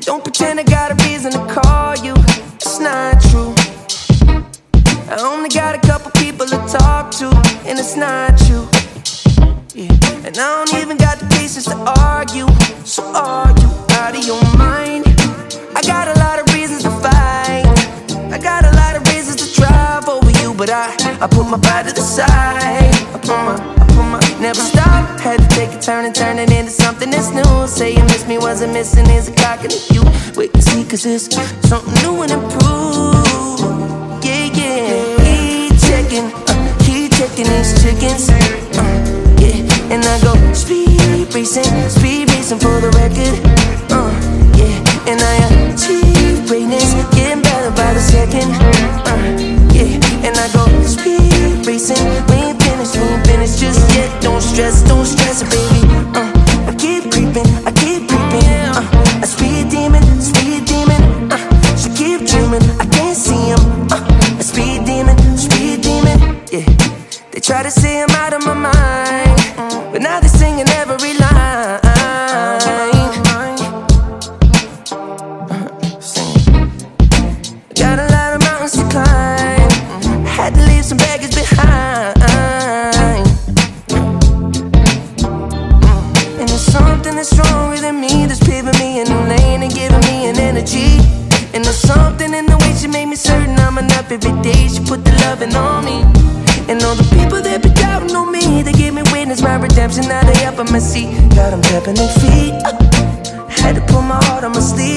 Don't pretend I got a reason to call you, it's not true. I only got a couple people to talk to, and it's not you. Yeah. And I don't even got the patience to argue. So are you out of your mind? I got a lot of reasons to fight. I got a lot of reasons to drive over you, but I put my pride to the side. I put my never stop. Had to take a turn and turn it into something that's new. Say you miss me, wasn't missing is a clock in the you. Wait and see, cause it's something new and improved. Yeah, yeah. Keep checking these chickens. Yeah, and I go speed racing for the record. Yeah, and I achieve greatness, getting better by the second. Yeah, and I go speed racing. We ain't finished just yet. Don't stress it, baby. I keep creeping. A speed demon. She keep dreaming, I can't see him. A speed demon. Yeah, they try to say I'm out of my mind, but now they're singing every line. Got a lot of mountains to climb, had to leave some baggage behind. And there's something that's stronger than me, that's paving me a new lane and giving me an energy. And there's something in the way she made me certain I'm enough every day. She put the loving on me. And all the people that be doubting on me, they gave me witness my redemption. Now they up on my seat, got them tapping their feet. Had to put my heart on my sleeve.